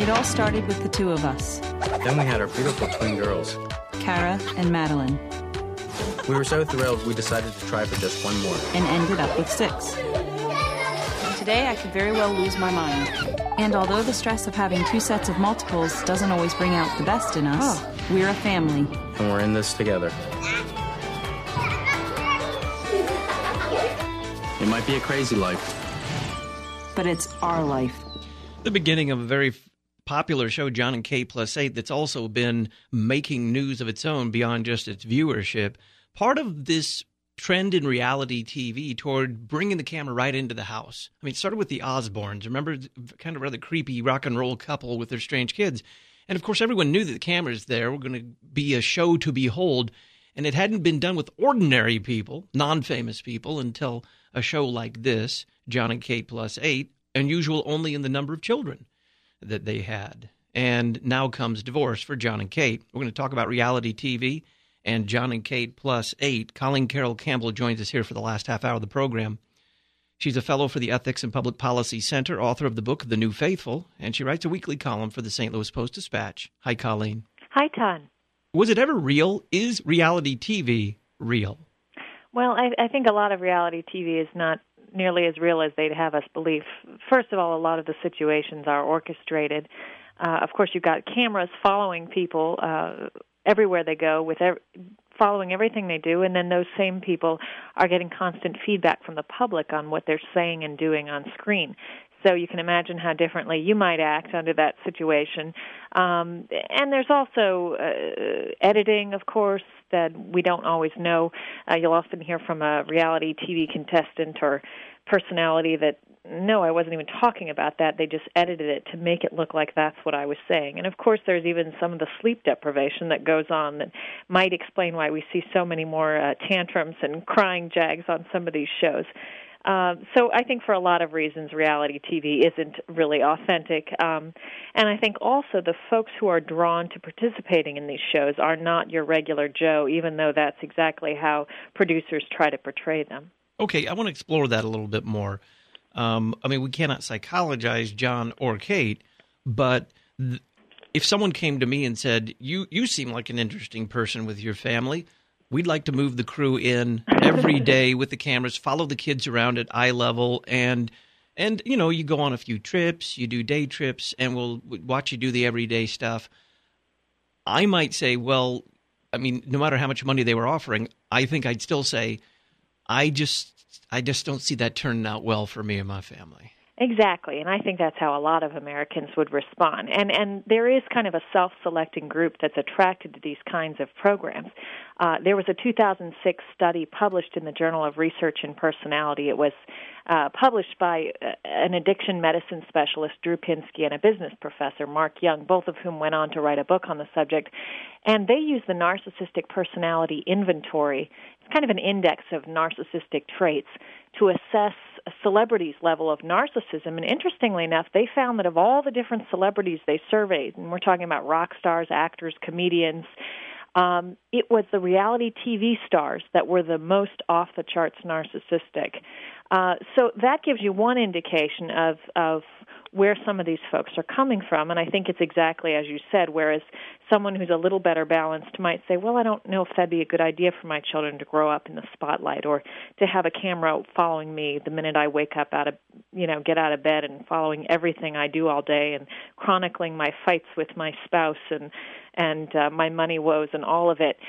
It all started with the two of us, Then we had our beautiful twin girls. Kara and Madeline, We were so thrilled we decided to try for just one more. and ended up with 6. Today I could very well lose my mind. And although the stress of having 2 sets of multiples doesn't always bring out the best in us, we're a family. And we're in this together. It might be a crazy life. But it's our life. The beginning of a very popular show, John and Kate Plus 8, that's also been making news of its own beyond just its viewership. Part of this trend in reality TV toward bringing the camera right into the house. I mean, it started with the Osbournes. Remember, kind of rather creepy rock and roll couple with their strange kids. And, of course, everyone knew that the cameras there were going to be a show to behold. And it hadn't been done with ordinary people, non-famous people, until a show like this, John and Kate Plus 8, unusual only in the number of children that they had. And now comes divorce for John and Kate. We're going to talk about reality TV and John and Kate Plus 8. Colleen Carroll Campbell joins us here for the last half hour of the program. She's a fellow for the Ethics and Public Policy Center, author of the book The New Faithful, and she writes a weekly column for the St. Louis Post-Dispatch. Hi, Colleen. Hi, Ton. Was it ever real? Is reality TV real? Well, I think a lot of reality TV is not nearly as real as they'd have us believe. First of all, a lot of the situations are orchestrated. Of course, you've got cameras following people everywhere they go, following everything they do, and then those same people are getting constant feedback from the public on what they're saying and doing on screen. So you can imagine how differently you might act under that situation. And there's also editing, of course, that we don't always know. You'll often hear from a reality TV contestant or personality that, no, I wasn't even talking about that. They just edited it to make it look like that's what I was saying. And, of course, there's even some of the sleep deprivation that goes on that might explain why we see so many more tantrums and crying jags on some of these shows. So I think for a lot of reasons, reality TV isn't really authentic. And I think also the folks who are drawn to participating in these shows are not your regular Joe, even though that's exactly how producers try to portray them. Okay, I want to explore that a little bit more. I mean, we cannot psychologize John or Kate, but if someone came to me and said, you seem like an interesting person with your family, we'd like to move the crew in every day with the cameras, follow the kids around at eye level, and you know, you go on a few trips, you do day trips, and we'll watch you do the everyday stuff. I might say, well, I mean, no matter how much money they were offering, I think I'd still say, I just don't see that turning out well for me and my family. Exactly, and I think that's how a lot of Americans would respond. And there is kind of a self-selecting group that's attracted to these kinds of programs. There was a 2006 study published in the Journal of Research and Personality. It was published by an addiction medicine specialist, Drew Pinsky, and a business professor, Mark Young, both of whom went on to write a book on the subject. And they used the Narcissistic Personality Inventory. It's kind of an index of narcissistic traits to assess a celebrity's level of narcissism. And interestingly enough, they found that of all the different celebrities they surveyed, and we're talking about rock stars, actors, comedians, it was the reality TV stars that were the most off-the-charts narcissistic. So that gives you one indication of where some of these folks are coming from, and I think it's exactly as you said, whereas someone who's a little better balanced might say, well, I don't know if that'd be a good idea for my children to grow up in the spotlight or to have a camera following me the minute I wake up get out of bed and following everything I do all day and chronicling my fights with my spouse and my money woes and all of it.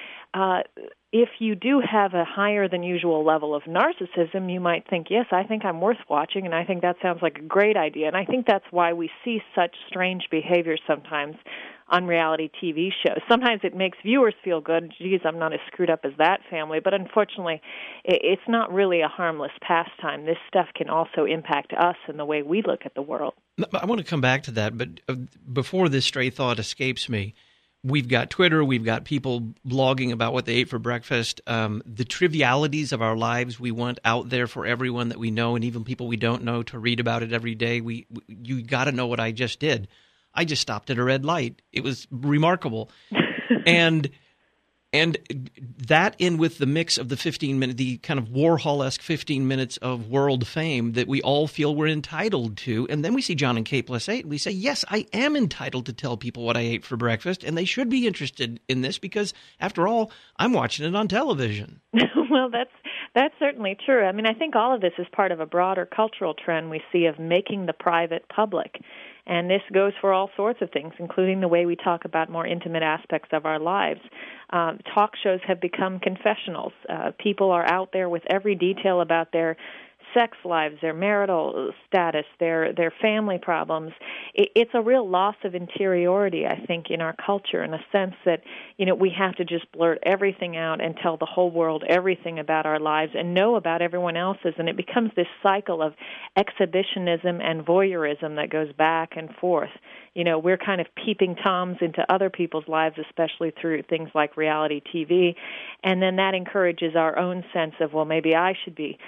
If you do have a higher than usual level of narcissism, you might think, yes, I think I'm worth watching, and I think that sounds like a great idea. And I think that's why we see such strange behavior sometimes on reality TV shows. Sometimes it makes viewers feel good. Geez, I'm not as screwed up as that family. But unfortunately, it's not really a harmless pastime. This stuff can also impact us and the way we look at the world. I want to come back to that, but before this stray thought escapes me, we've got Twitter, we've got people blogging about what they ate for breakfast. The trivialities of our lives we want out there for everyone that we know and even people we don't know to read about it every day. You got to know what I just did. I just stopped at a red light. It was remarkable. and And that in with the mix of the 15-minute, the kind of Warhol-esque 15 minutes of world fame that we all feel we're entitled to. And then we see John and Kate plus 8, and we say, yes, I am entitled to tell people what I ate for breakfast, and they should be interested in this because, after all, I'm watching it on television. Well, that's certainly true. I mean, I think all of this is part of a broader cultural trend we see of making the private public. And this goes for all sorts of things, including the way we talk about more intimate aspects of our lives. Talk shows have become confessionals. People are out there with every detail about their sex lives, their marital status, their family problems. It's a real loss of interiority, I think, in our culture, in a sense that, we have to just blurt everything out and tell the whole world everything about our lives and know about everyone else's. And it becomes this cycle of exhibitionism and voyeurism that goes back and forth. We're kind of peeping Toms into other people's lives, especially through things like reality TV. And then that encourages our own sense of, well, maybe I should be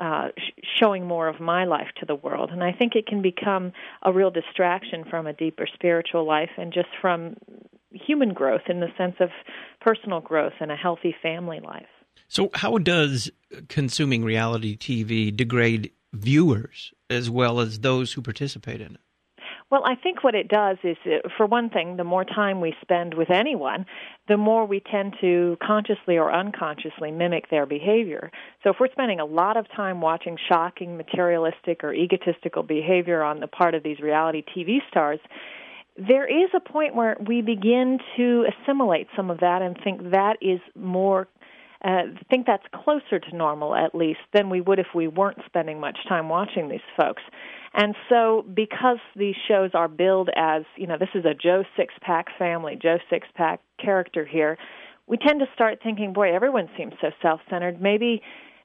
showing more of my life to the world. And I think it can become a real distraction from a deeper spiritual life and just from human growth in the sense of personal growth and a healthy family life. So how does consuming reality TV degrade viewers as well as those who participate in it? Well, I think what it does is, for one thing, the more time we spend with anyone, the more we tend to consciously or unconsciously mimic their behavior. So if we're spending a lot of time watching shocking, materialistic, or egotistical behavior on the part of these reality TV stars, there is a point where we begin to assimilate some of that and think that is more think that's closer to normal, at least, than we would if we weren't spending much time watching these folks. And so because these shows are billed as, this is a Joe Sixpack family, Joe Sixpack character here, we tend to start thinking, boy, everyone seems so self-centered. Maybe,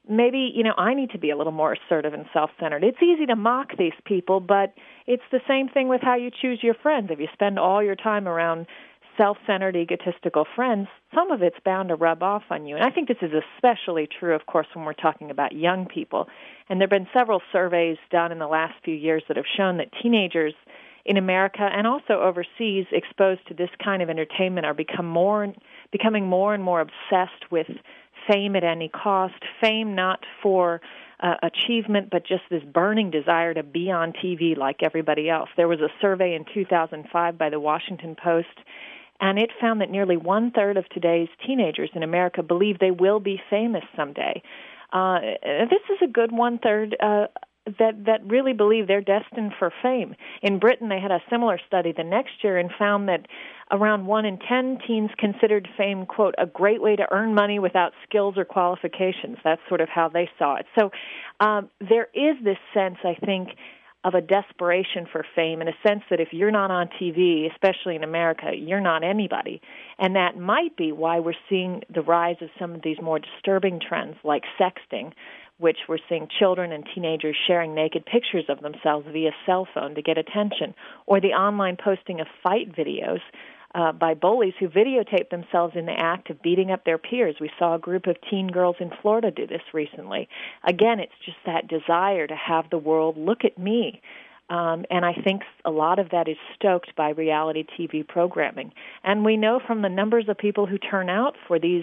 I need to be a little more assertive and self-centered. It's easy to mock these people, but it's the same thing with how you choose your friends. If you spend all your time around self-centered, egotistical friends, some of it's bound to rub off on you. And I think this is especially true, of course, when we're talking about young people. And there have been several surveys done in the last few years that have shown that teenagers in America and also overseas exposed to this kind of entertainment are becoming more and more obsessed with fame at any cost, fame not for achievement, but just this burning desire to be on TV like everybody else. There was a survey in 2005 by the Washington Post, and it found that nearly one-third of today's teenagers in America believe they will be famous someday. This is a good one-third that really believe they're destined for fame. In Britain, they had a similar study the next year and found that around 1 in 10 teens considered fame, quote, a great way to earn money without skills or qualifications. That's sort of how they saw it. So there is this sense, I think, of a desperation for fame, in a sense that if you're not on TV, especially in America, you're not anybody. And that might be why we're seeing the rise of some of these more disturbing trends like sexting, which we're seeing children and teenagers sharing naked pictures of themselves via cell phone to get attention, or the online posting of fight videos by bullies who videotape themselves in the act of beating up their peers. We saw a group of teen girls in Florida do this recently. Again, it's just that desire to have the world look at me. And I think a lot of that is stoked by reality TV programming. And we know from the numbers of people who turn out for these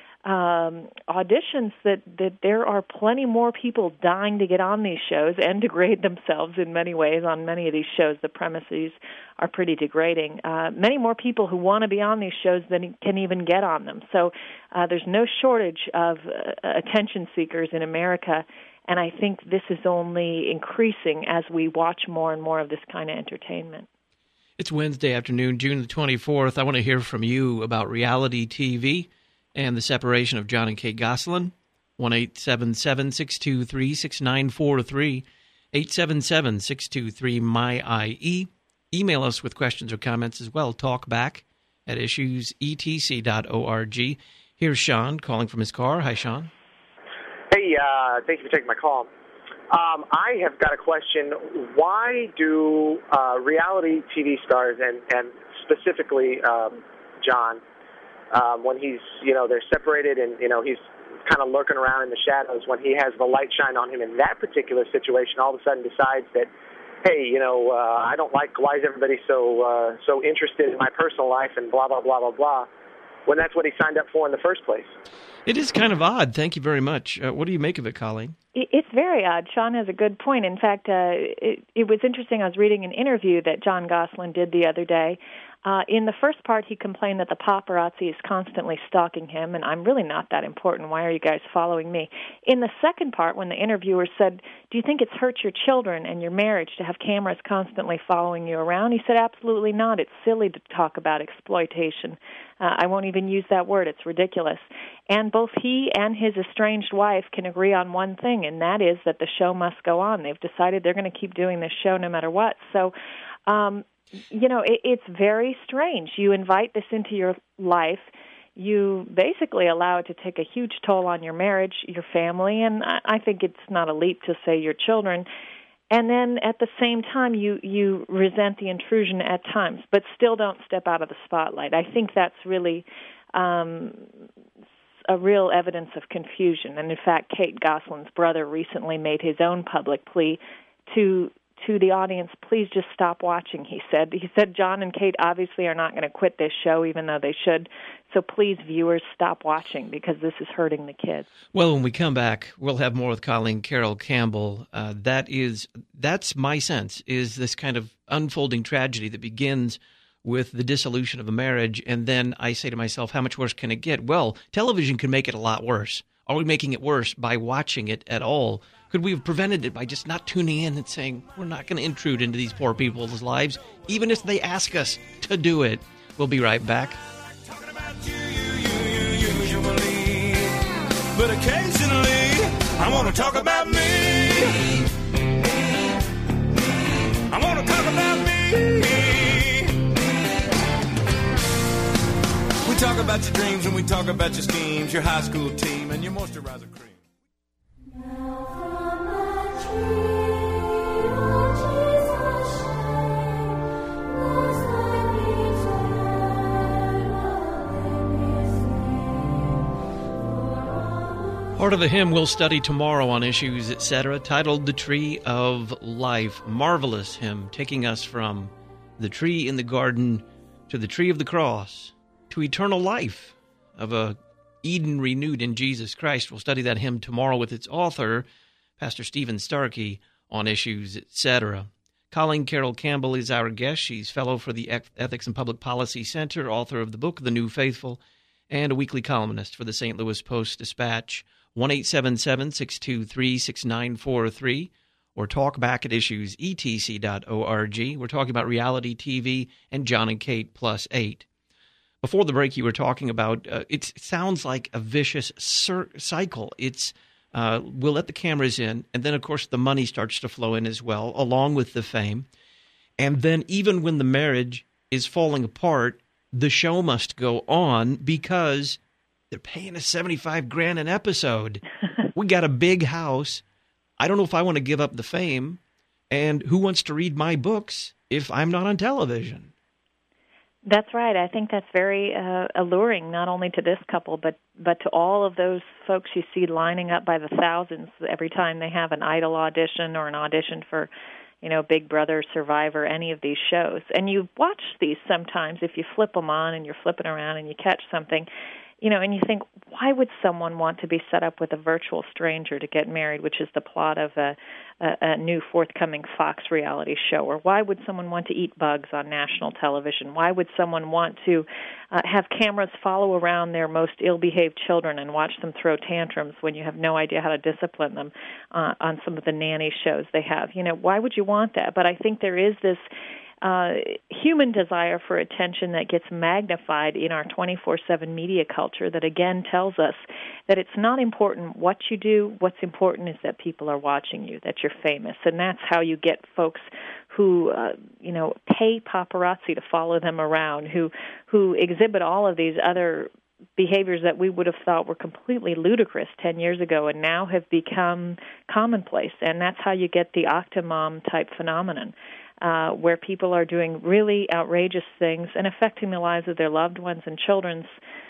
auditions that there are plenty more people dying to get on these shows and degrade themselves in many ways. On many of these shows, the premises are pretty degrading. Many more people who want to be on these shows than can even get on them. So there's no shortage of attention seekers in America, and I think this is only increasing as we watch more and more of this kind of entertainment. It's Wednesday afternoon, June the 24th. I want to hear from you about reality TV and the separation of John and Kate Gosselin. 1-877-623-6943, 877-623-MY-IE. Email us with questions or comments as well. Talk back at issuesetc.org. Here's Sean calling from his car. Hi, Sean. Hey, thank you for taking my call. I have got a question. Why do reality TV stars, and specifically John, when he's, they're separated and, he's kind of lurking around in the shadows, when he has the light shine on him in that particular situation, all of a sudden decides that, hey, I don't like, why is everybody so interested in my personal life and blah, blah, blah, blah, blah. when that's what he signed up for in the first place. It is kind of odd. Thank you very much. What do you make of it, Colleen? It's very odd. Sean has a good point. In fact, it was interesting. I was reading an interview that Jon Gosselin did the other day. In the first part, he complained that the paparazzi is constantly stalking him, and I'm really not that important. Why are you guys following me? In the second part, when the interviewer said, do you think it's hurt your children and your marriage to have cameras constantly following you around? He said, absolutely not. It's silly to talk about exploitation. I won't even use that word. It's ridiculous. And both he and his estranged wife can agree on one thing, and that is that the show must go on. They've decided they're going to keep doing this show no matter what. So, it's very strange. You invite this into your life. You basically allow it to take a huge toll on your marriage, your family, and I think it's not a leap to say your children. And then at the same time, you resent the intrusion at times, but still don't step out of the spotlight. I think that's really a real evidence of confusion. And in fact, Kate Gosselin's brother recently made his own public plea to the audience, please just stop watching, he said. He said John and Kate obviously are not going to quit this show, even though they should. So please, viewers, stop watching because this is hurting the kids. Well, when we come back, we'll have more with Colleen Carroll Campbell. That's my sense, is this kind of unfolding tragedy that begins with the dissolution of a marriage. And then I say to myself, how much worse can it get? Well, television can make it a lot worse. Are we making it worse by watching it at all? Could we have prevented it by just not tuning in and saying, we're not going to intrude into these poor people's lives, even if they ask us to do it? We'll be right back. Talking about you usually, but occasionally I want to talk about me. I want to talk about me. We talk about your dreams and we talk about your schemes, your high school team and your moisturizer cream. Part of the hymn we'll study tomorrow on Issues, Etc., titled The Tree of Life. Marvelous hymn, taking us from the tree in the garden to the tree of the cross to eternal life of a Eden renewed in Jesus Christ. We'll study that hymn tomorrow with its author, Pastor Stephen Starkey, on Issues, Etc. Colleen Carroll Campbell is our guest. She's fellow for the Ethics and Public Policy Center, author of the book The New Faithful, and a weekly columnist for the St. Louis Post-Dispatch. 1-877-623-6943, or talk back at issuesetc.org. We're talking about reality TV and John and Kate Plus 8. Before the break, you were talking about, it sounds like a vicious cycle. It's we'll let the cameras in, and then, of course, the money starts to flow in as well, along with the fame. And then even when the marriage is falling apart, the show must go on because they're paying us $75,000 an episode. We got a big house. I don't know if I want to give up the fame. And who wants to read my books if I'm not on television? That's right. I think that's very alluring, not only to this couple, but to all of those folks you see lining up by the thousands every time they have an Idol audition or an audition for, Big Brother, Survivor, any of these shows. And you watch these sometimes if you flip them on and you're flipping around and you catch something. And you think, why would someone want to be set up with a virtual stranger to get married, which is the plot of a new forthcoming Fox reality show? Or why would someone want to eat bugs on national television? Why would someone want to have cameras follow around their most ill-behaved children and watch them throw tantrums when you have no idea how to discipline them on some of the nanny shows they have? Why would you want that? But I think there is this human desire for attention that gets magnified in our 24/7 media culture that again tells us that it's not important what you do. What's important is that people are watching you, that you're famous. And that's how you get folks who, pay paparazzi to follow them around, who exhibit all of these other behaviors that we would have thought were completely ludicrous 10 years ago and now have become commonplace. And that's how you get the Octomom type phenomenon. Where people are doing really outrageous things and affecting the lives of their loved ones and children's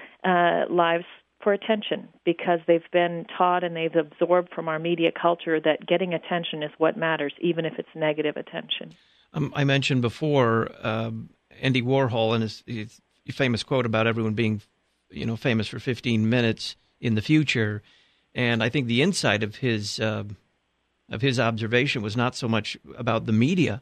lives for attention because they've been taught and they've absorbed from our media culture that getting attention is what matters, even if it's negative attention. I mentioned before Andy Warhol and his famous quote about everyone being famous for 15 minutes in the future. And I think the insight of his observation was not so much about the media,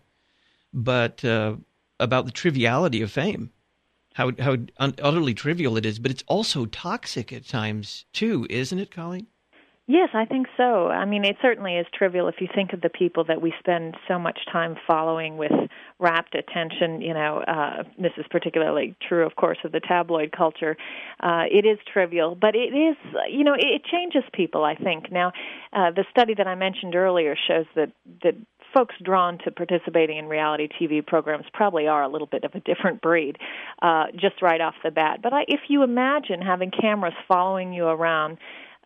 but about the triviality of fame, how utterly trivial it is. But it's also toxic at times too, isn't it, Colleen? Yes, I think so. I mean, it certainly is trivial if you think of the people that we spend so much time following with rapt attention. This is particularly true, of course, of the tabloid culture. It is trivial, but it is, it changes people, I think. Now, the study that I mentioned earlier shows that folks drawn to participating in reality TV programs probably are a little bit of a different breed, just right off the bat. But if you imagine having cameras following you around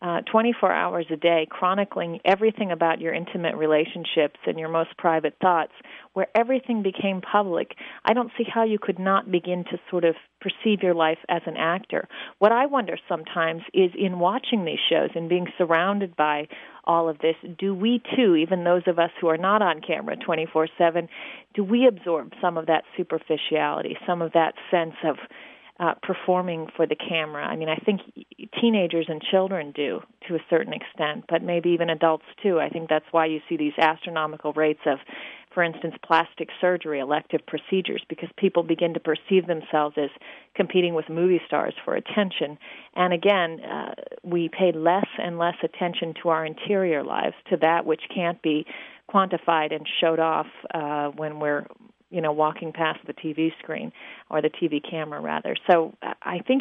24 hours a day, chronicling everything about your intimate relationships and your most private thoughts, where everything became public, I don't see how you could not begin to sort of perceive your life as an actor. What I wonder sometimes is, in watching these shows and being surrounded by all of this, do we too, even those of us who are not on camera 24/7, do we absorb some of that superficiality, some of that sense of performing for the camera? I mean, I think teenagers and children do to a certain extent, but maybe even adults too. I think that's why you see these astronomical rates of, for instance, plastic surgery, elective procedures, because people begin to perceive themselves as competing with movie stars for attention. And again, we pay less and less attention to our interior lives, to that which can't be quantified and showed off when we're walking past the TV screen, or the TV camera, rather. So I think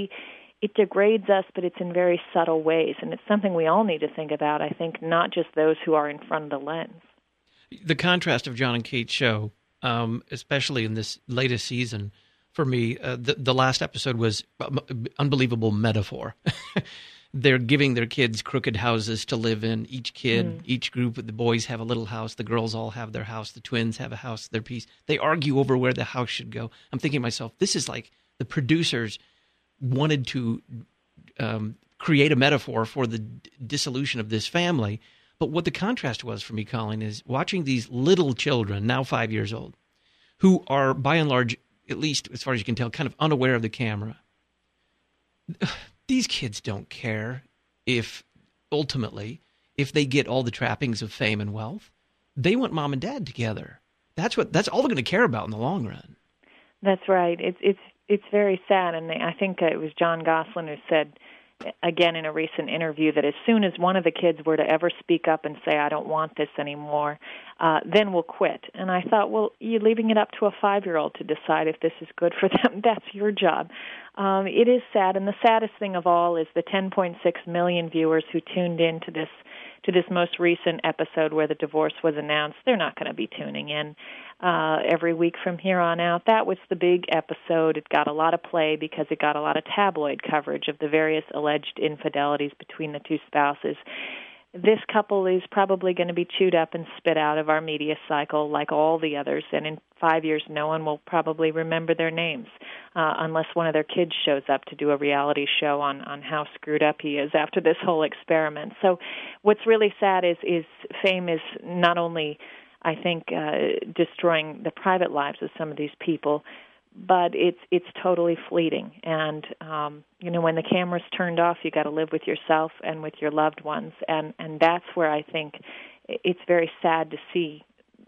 it degrades us, but it's in very subtle ways, and it's something we all need to think about, I think, not just those who are in front of the lens. The contrast of John and Kate's show, especially in this latest season, for me, the last episode was unbelievable metaphor. They're giving their kids crooked houses to live in. Each kid, each group, the boys have a little house. The girls all have their house. The twins have a house, their piece. They argue over where the house should go. I'm thinking to myself, this is like the producers wanted to create a metaphor for the dissolution of this family. But what the contrast was for me, Colleen, is watching these little children, now 5 years old, who are, by and large, at least as far as you can tell, kind of unaware of the camera. These kids don't care if they get all the trappings of fame and wealth. They want mom and dad together. That's all they're going to care about in the long run. That's right. It's very sad, and I think it was John Gosselin who said, again in a recent interview, that as soon as one of the kids were to ever speak up and say, I don't want this anymore, then we'll quit. And I thought, well, you're leaving it up to a 5-year-old to decide if this is good for them. That's your job. It is sad, and the saddest thing of all is the 10.6 million viewers who tuned in to this most recent episode where the divorce was announced. They're not going to be tuning in every week from here on out. That was the big episode. It got a lot of play because it got a lot of tabloid coverage of the various alleged infidelities between the two spouses. This couple is probably going to be chewed up and spit out of our media cycle like all the others, and in 5 years no one will probably remember their names unless one of their kids shows up to do a reality show on how screwed up he is after this whole experiment. So what's really sad is fame is not only, I think, destroying the private lives of some of these people, but it's totally fleeting. And when the camera's turned off, you got to live with yourself and with your loved ones, and that's where I think it's very sad to see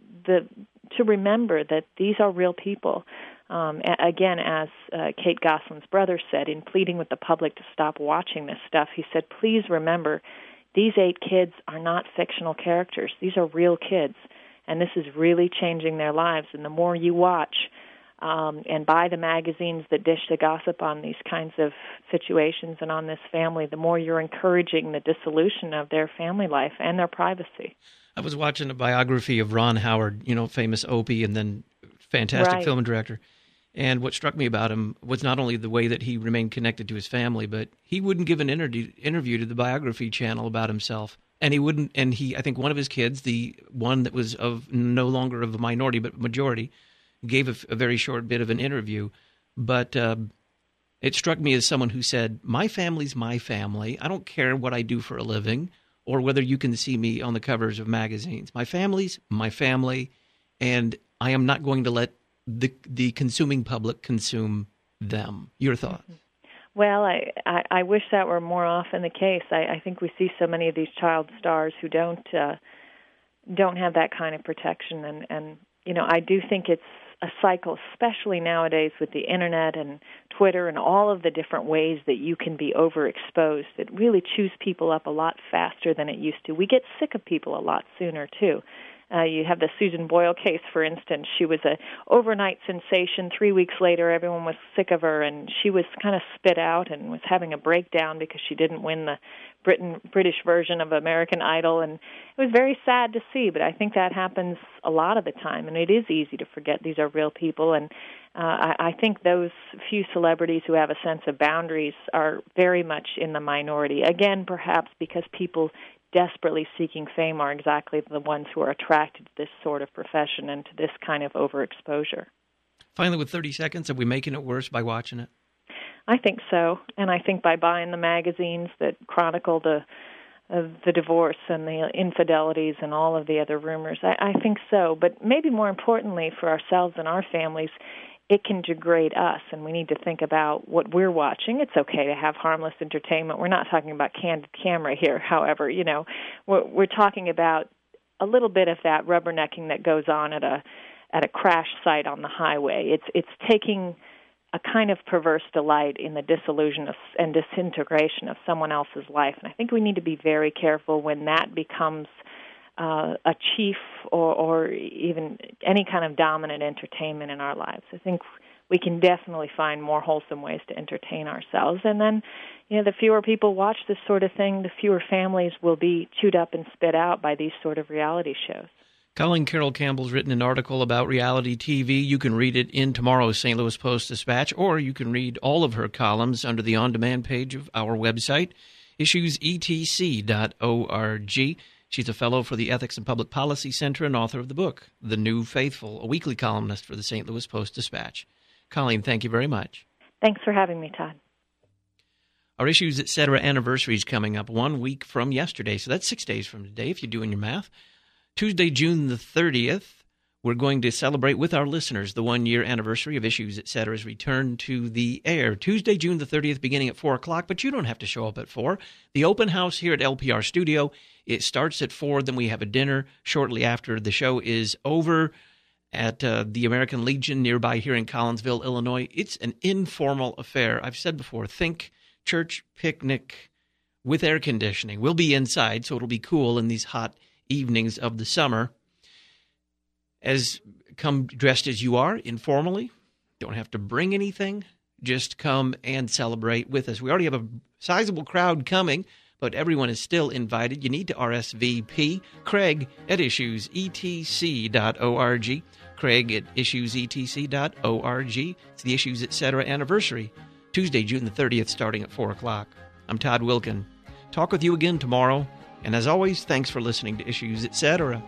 to remember that these are real people. Again, as Kate Gosselin's brother said, in pleading with the public to stop watching this stuff, he said, please remember, these 8 kids are not fictional characters. These are real kids, and this is really changing their lives. And the more you watch and buy the magazines that dish the gossip on these kinds of situations and on this family, the more you're encouraging the dissolution of their family life and their privacy. I was watching a biography of Ron Howard, famous Opie and then fantastic film director. And what struck me about him was not only the way that he remained connected to his family, but he wouldn't give an interview to the Biography Channel about himself. And I think one of his kids, the one that was no longer of a minority but majority, gave a very short bit of an interview. But it struck me as someone who said, my family's my family. I don't care what I do for a living or whether you can see me on the covers of magazines. My family's my family, and I am not going to let the consuming public consume them. Your thoughts? Well, I wish that were more often the case. I think we see so many of these child stars who don't have that kind of protection, and I do think it's a cycle, especially nowadays with the internet and Twitter and all of the different ways that you can be overexposed. It really chews people up a lot faster than it used to. We get sick of people a lot sooner, too. You have the Susan Boyle case, for instance. She was an overnight sensation. 3 weeks later, everyone was sick of her, and she was kind of spit out and was having a breakdown because she didn't win the British version of American Idol. And it was very sad to see, but I think that happens a lot of the time, and it is easy to forget these are real people. And I think those few celebrities who have a sense of boundaries are very much in the minority. Again, perhaps because people desperately seeking fame are exactly the ones who are attracted to this sort of profession and to this kind of overexposure. Finally, with 30 seconds, are we making it worse by watching it? I think so, and I think by buying the magazines that chronicle the divorce and the infidelities and all of the other rumors, I think so. But maybe more importantly for ourselves and our families, it can degrade us, and we need to think about what we're watching. It's okay to have harmless entertainment. We're not talking about candid camera here, however. We're talking about a little bit of that rubbernecking that goes on at a crash site on the highway. It's taking a kind of perverse delight in the disillusion and disintegration of someone else's life, and I think we need to be very careful when that becomes a chief or even any kind of dominant entertainment in our lives. I think we can definitely find more wholesome ways to entertain ourselves. And then, the fewer people watch this sort of thing, the fewer families will be chewed up and spit out by these sort of reality shows. Colleen Carroll Campbell's written an article about reality TV. You can read it in tomorrow's St. Louis Post-Dispatch, or you can read all of her columns under the on-demand page of our website, issuesetc.org. She's a fellow for the Ethics and Public Policy Center and author of the book, The New Faithful, a weekly columnist for the St. Louis Post-Dispatch. Colleen, thank you very much. Thanks for having me, Todd. Our Issues Etc. anniversary is coming up 1 week from yesterday, so that's 6 days from today if you're doing your math. Tuesday, June the 30th, we're going to celebrate with our listeners the 1-year anniversary of Issues Etc.'s return to the air. Tuesday, June the 30th, beginning at 4 o'clock, but you don't have to show up at 4. The open house here at LPR Studio, it starts at 4, then we have a dinner shortly after the show is over at the American Legion nearby here in Collinsville, Illinois. It's an informal affair. I've said before, think church picnic with air conditioning. We'll be inside, so it'll be cool in these hot evenings of the summer. Come dressed as you are, informally. Don't have to bring anything. Just come and celebrate with us. We already have a sizable crowd coming, but everyone is still invited. You need to RSVP. Craig at issuesetc.org. Craig at issuesetc.org. It's the Issues Etc. anniversary, Tuesday, June the 30th, starting at 4 o'clock. I'm Todd Wilkin. Talk with you again tomorrow. And as always, thanks for listening to Issues Etc.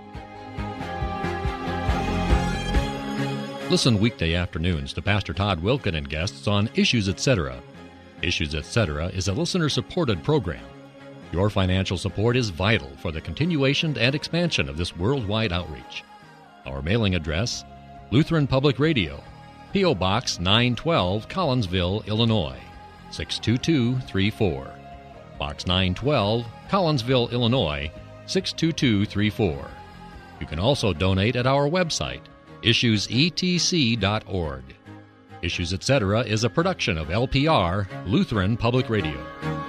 Listen weekday afternoons to Pastor Todd Wilkin and guests on Issues Etc. Issues Etc. is a listener-supported program. Your financial support is vital for the continuation and expansion of this worldwide outreach. Our mailing address, Lutheran Public Radio, P.O. Box 912, Collinsville, Illinois, 62234. Box 912, Collinsville, Illinois, 62234. You can also donate at our website, issuesetc.org. Issues Etc. is a production of LPR, Lutheran Public Radio.